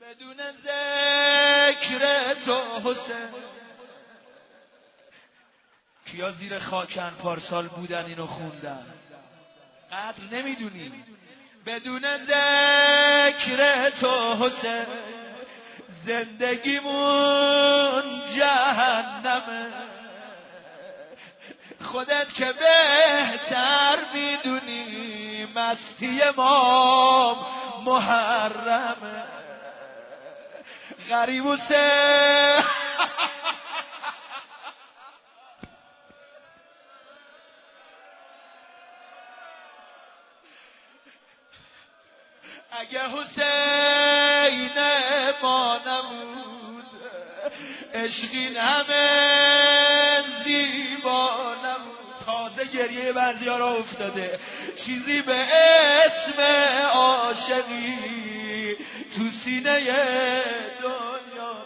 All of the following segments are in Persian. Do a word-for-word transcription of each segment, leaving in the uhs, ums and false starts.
بدون ذکر تو حسین. کیا زیر خاکن پارسال بودن اینو خوندن؟ قدر نمیدونی. بدون ذکر تو حسین زندگیمون جهنمه. خودت که بهتر میدونی مستی ما محرمه. غریب و سه اگه حسین ما نبود عشقین همه زیبا نبود. تازه گریه بعضی ها را افتاده. چیزی به اسم عاشقی تو سینه دنیا.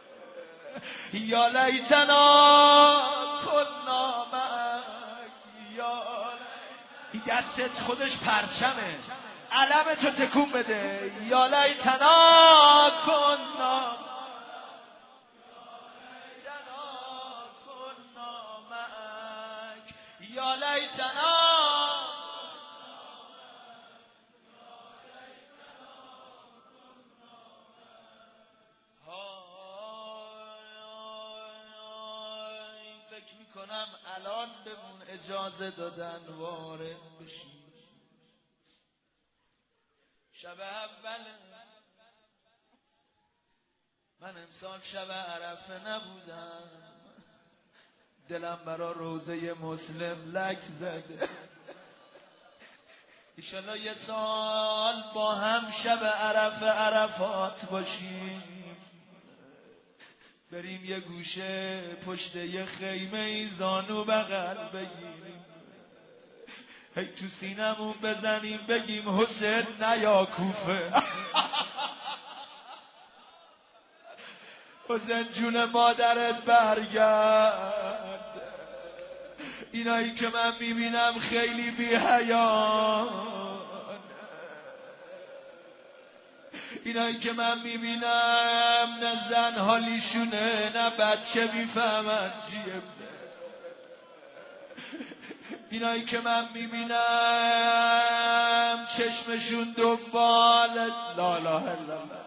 یا لیتنا کنا معک. یا این دستت خودش پرچمه. علم تو تکون بده. یا لیتنا کنا کنا معک. یا لیتنا فکر میکنم الان بهمون اجازه دادن وارد بشیم. شب اول من امسال شب عرفه نبودم. دلم برا روزه مسلم لک زده. ایشالا یه سال با هم شب عرفه عرفات باشیم. بریم یه گوشه پشت یه خیمه ای زانو بغل بگیریم. هی تو سینمون بزنیم بگیم حسین نیا کوفه. حسین جون مادرت برگرد. اینایی که من میبینم خیلی بی حیان. اینایی که من میبینم نه زن حالیشونه نه بچه میفهمن چیه. اینایی که من میبینم چشمشون دنبال لا اله الا الله.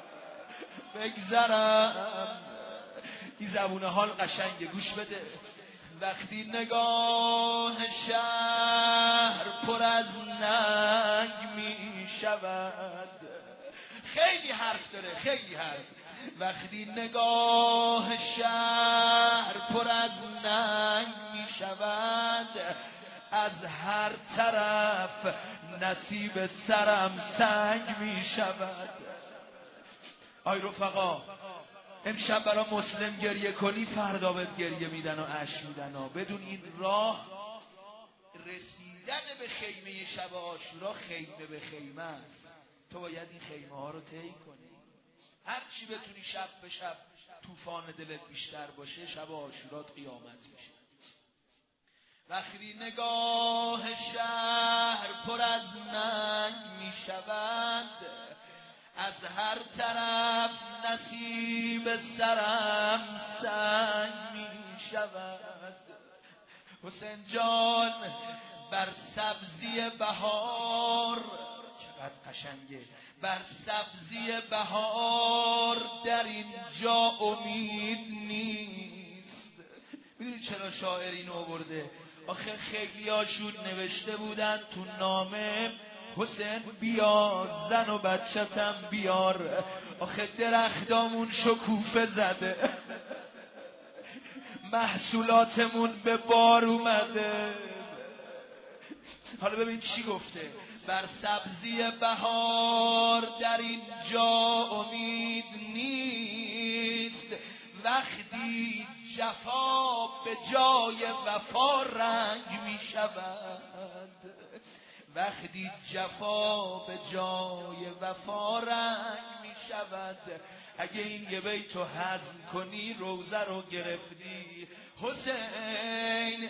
بگذرم این زبون حال قشنگه. گوش بده. وقتی نگاه شهر پر از ننگ میشود. خیلی حرف داره خیلی حرف. وقتی نگاه شهر پر از ننگ می شود از هر طرف نصیب سرم سنگ می شود. آی رفقا امشب برای مسلم گریه کنی فردا بهت گریه میدن و اشک میدن. بدون این راه رسیدن به خیمه شب عاشورا خیمه به خیمه است. تو باید این خیمه ها رو طی کنی. هر چی بتونی شب به شب طوفان دلت بیشتر باشه شب عاشورات قیامت میشه. وقتی نگاه شهر پر از ننگ میشود از هر طرف نصیب سرم سنگ میشود. حسین جان بر سبزی بهار چقدر قشنگه. بر سبزی بهار در اینجا امید نیست. میدونی چرا شاعر اینو آورده؟ آخه خیلی هاشون نوشته بودن تو نامه حسین بیا زن و بچه‌تم بیار. آخه درختامون شکوفه زده. محصولاتمون به بار اومده. حالا ببین چی گفته. بر سبزی بهار در اینجا امید نیست. وقتی جفا به جای وفا رنگ می شود. وقتی جفا به جای وفا رنگ می شود. اگه این یه بیتو هضم کنی روزه رو گرفتی. حسین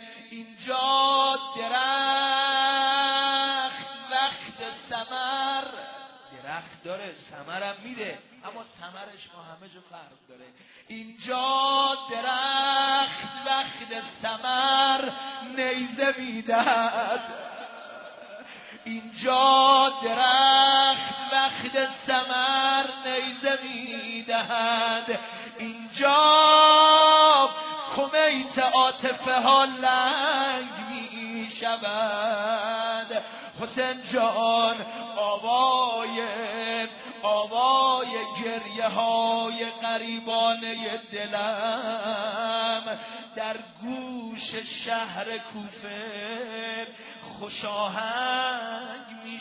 اینجا درخت وقت ثمر درخت داره ثمرم میده، اما ثمرش با همه جا فرق داره. اینجا درخت وقت ثمر نیزه میدهد، اینجا درخت وقت ثمر نیزه میدهد، اینجا کمیت عاطفه ها لنگ می شود. حسین جان آوای آوای گریه های غریبانه دلم در گوش شهر کوفه خوش آهنگ می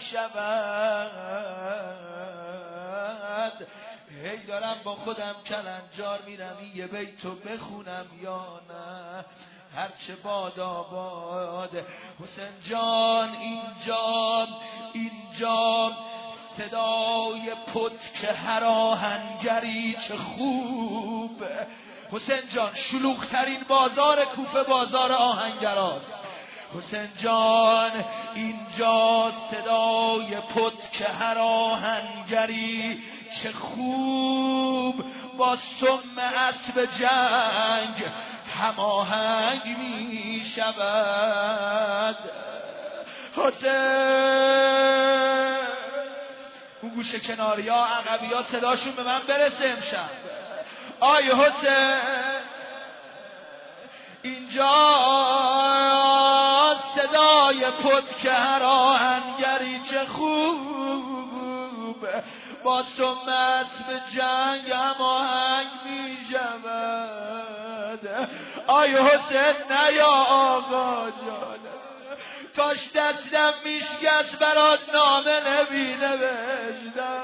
شود. هی دارم با خودم کلنجار میرم این یه بیتو بخونم یا نه، هرچه باد آباد. حسین جان اینجا اینجا صدای پتک هر آهنگری چه خوب. حسین جان شلوغ‌ترین بازار کوفه بازار آهنگراست. حسین جان اینجا صدای پتک هر آهنگری چه خوب با سم اسب جنگ هماهنگ می شود. حسین اون گوشه کناری ها عقبی ها صداشون به من برسه امشب. آی حسین اینجا صدای پتک هر آهنگری چه خوب با سم اسب جنگ هماهنگ می شود. آی حسین نیا آقا جان، کاش دستم میشکست برات نامه نمی نوشتم.